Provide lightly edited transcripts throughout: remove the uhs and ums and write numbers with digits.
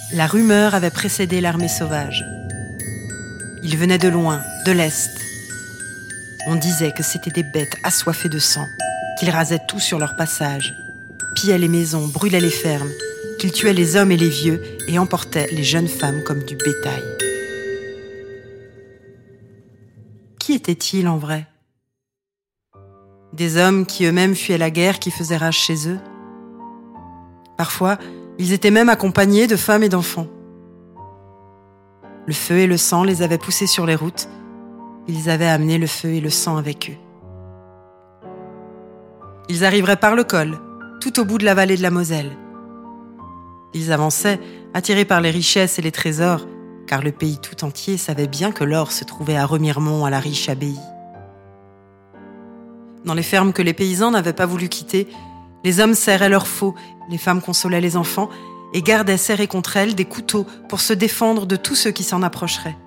La rumeur avait précédé l'armée sauvage. Ils venaient de loin, de l'Est. On disait que c'étaient des bêtes assoiffées de sang, qu'ils rasaient tout sur leur passage, pillaient les maisons, brûlaient les fermes, qu'ils tuaient les hommes et les vieux et emportaient les jeunes femmes comme du bétail. Qui étaient-ils en vrai ? Des hommes qui eux-mêmes fuyaient la guerre qui faisait rage chez eux. Parfois, ils étaient même accompagnés de femmes et d'enfants. Le feu et le sang les avaient poussés sur les routes. Ils avaient amené le feu et le sang avec eux. Ils arriveraient par le col, tout au bout de la vallée de la Moselle. Ils avançaient, attirés par les richesses et les trésors, car le pays tout entier savait bien que l'or se trouvait à Remiremont, à la riche abbaye. Dans les fermes que les paysans n'avaient pas voulu quitter, les hommes serraient leurs faux, les femmes consolaient les enfants et gardaient serrés contre elles des couteaux pour se défendre de tous ceux qui s'en approcheraient.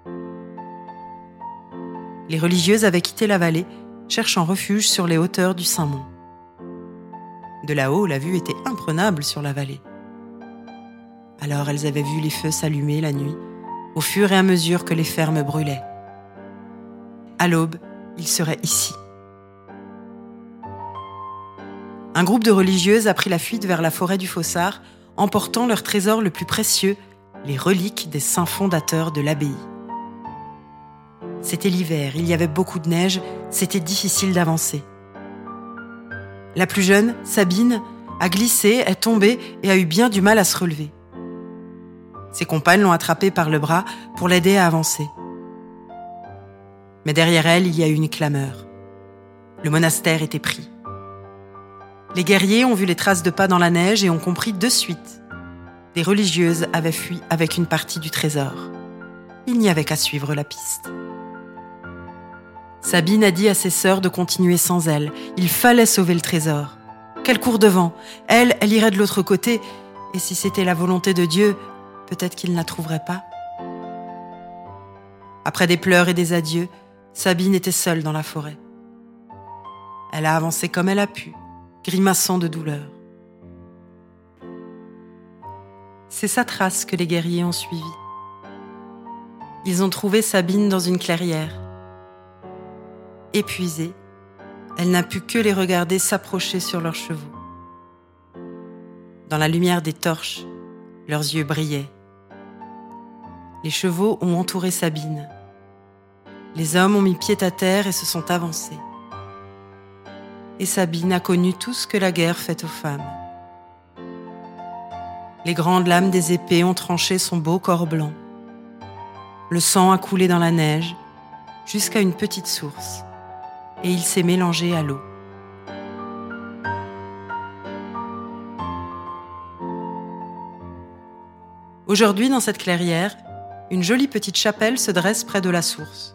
Les religieuses avaient quitté la vallée, cherchant refuge sur les hauteurs du Saint-Mont. De là-haut, la vue était imprenable sur la vallée. Alors elles avaient vu les feux s'allumer la nuit, au fur et à mesure que les fermes brûlaient. À l'aube, ils seraient ici. Un groupe de religieuses a pris la fuite vers la forêt du Fossard, emportant leur trésor le plus précieux, les reliques des saints fondateurs de l'abbaye. C'était l'hiver, il y avait beaucoup de neige, c'était difficile d'avancer. La plus jeune, Sabine, a glissé, est tombée et a eu bien du mal à se relever. Ses compagnes l'ont attrapée par le bras pour l'aider à avancer. Mais derrière elle, il y a eu une clameur. Le monastère était pris. Les guerriers ont vu les traces de pas dans la neige et ont compris de suite. Des religieuses avaient fui avec une partie du trésor. Il n'y avait qu'à suivre la piste. Sabine a dit à ses sœurs de continuer sans elle. Il fallait sauver le trésor. Qu'elle court devant. Elle irait de l'autre côté. Et si c'était la volonté de Dieu, peut-être qu'il ne la trouverait pas. Après des pleurs et des adieux, Sabine était seule dans la forêt. Elle a avancé comme elle a pu, grimaçant de douleur. C'est sa trace que les guerriers ont suivie. Ils ont trouvé Sabine dans une clairière. Épuisée, elle n'a pu que les regarder s'approcher sur leurs chevaux. Dans la lumière des torches, leurs yeux brillaient. Les chevaux ont entouré Sabine. Les hommes ont mis pied à terre et se sont avancés. Et Sabine a connu tout ce que la guerre fait aux femmes. Les grandes lames des épées ont tranché son beau corps blanc. Le sang a coulé dans la neige jusqu'à une petite source et il s'est mélangé à l'eau. Aujourd'hui, dans cette clairière, une jolie petite chapelle se dresse près de la source.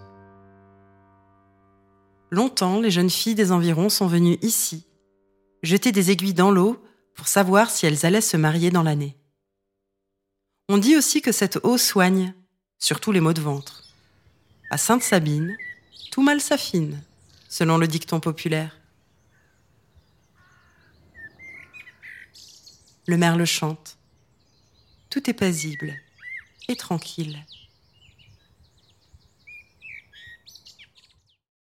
Longtemps, les jeunes filles des environs sont venues ici, jeter des aiguilles dans l'eau pour savoir si elles allaient se marier dans l'année. On dit aussi que cette eau soigne, surtout les maux de ventre. À Sainte-Sabine, tout mal s'affine, selon le dicton populaire. Le merle chante. Tout est paisible et tranquille.